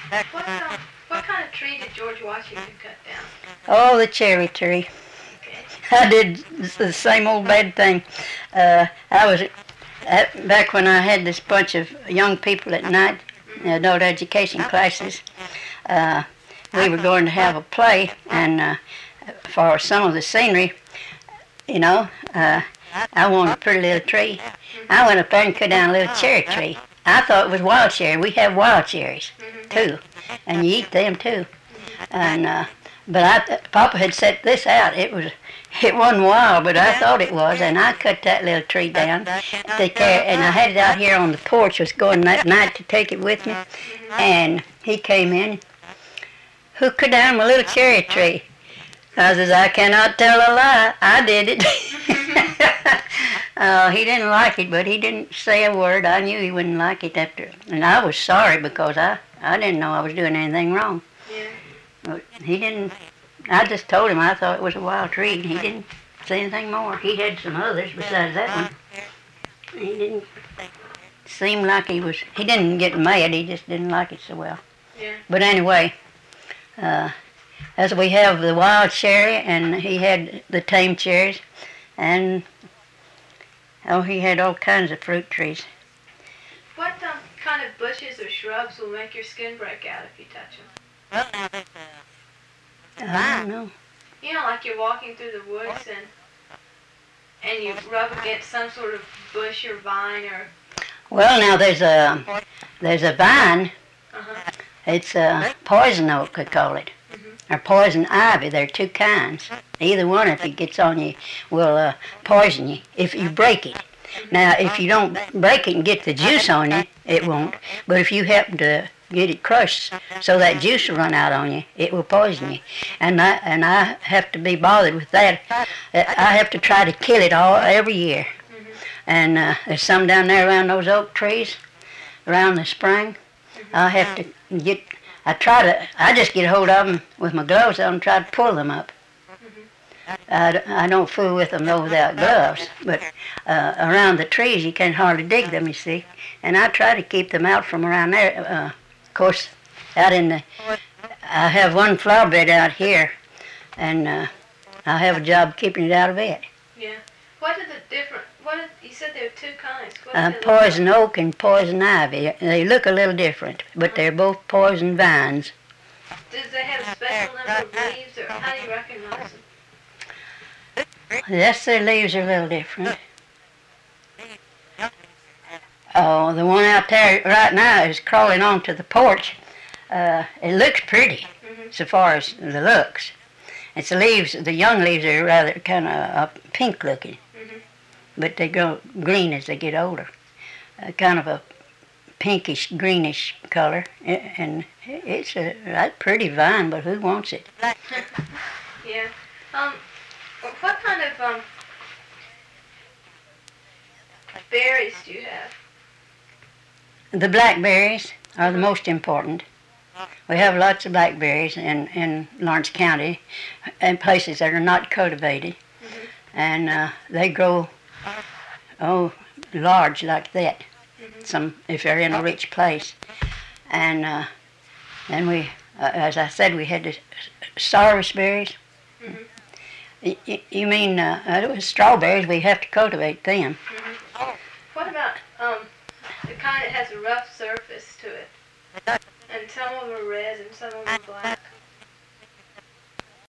What kind of tree did George Washington cut down? Oh, the cherry tree. Okay. I did the same old bad thing. I was back when I had this bunch of young people at night, adult education classes. We were going to have a play, and for some of the scenery, you know, I wanted a pretty little tree. I went up there and cut down a little cherry tree. I thought it was wild cherry. We have wild cherries too, and you eat them too. And but Papa had set this out. It wasn't wild, but I thought it was, and I cut that little tree down, and I had it out here on the porch. Was going that night to take it with me, and he came in. Who cut down my little cherry tree? I says, I cannot tell a lie. I did it. He didn't like it, but he didn't say a word. I knew he wouldn't like it after, and I was sorry because I didn't know I was doing anything wrong. Yeah. But he didn't. I just told him I thought it was a wild tree, and he didn't say anything more. He had some others besides that one. He didn't seem like he was. He didn't get mad. He just didn't like it so well. Yeah. But anyway, as we have the wild cherry, and he had the tame cherries, and he had all kinds of fruit trees. What kind of bushes or shrubs will make your skin break out if you touch them? I don't know. You know, like you're walking through the woods and you rub against some sort of bush or vine or. Well, now there's a vine. Uh-huh. It's poison oak, they call it, or poison ivy. There are two kinds. Either one, if it gets on you, will poison you if you break it. Now, if you don't break it and get the juice on you, it won't. But if you happen to get it crushed so that juice will run out on you, it will poison you. And I have to be bothered with that. I have to try to kill it every year. And there's some down there around those oak trees, around the spring. I have to I just get a hold of them with my gloves on and try to pull them up. I don't fool with them though without gloves, but around the trees you can't hardly dig them, you see. And I try to keep them out from around there. Of course, out in I have one flower bed out here, and I have a job keeping it out of it. Yeah. You said there are two kinds. Poison oak and poison ivy. They look a little different, but they're both poison vines. Does they have a special number of leaves, or how do you recognize them? Yes, their leaves are a little different. Oh, the one out there right now is crawling onto the porch. It looks pretty, so far as the looks. It's the leaves, the young leaves are rather kind of pink looking, but they go green as they get older. Kind of a pinkish, greenish color, and it's a pretty vine, but who wants it? Yeah. What kind of berries do you have? The blackberries are the most important. We have lots of blackberries in Lawrence County, in places that are not cultivated, and they grow large like that. If they're in a rich place, and then we, as I said, we had the sarvisberries. You mean strawberries? We have to cultivate them. What about the kind that has a rough surface to it? And some of them are red and some of them are black.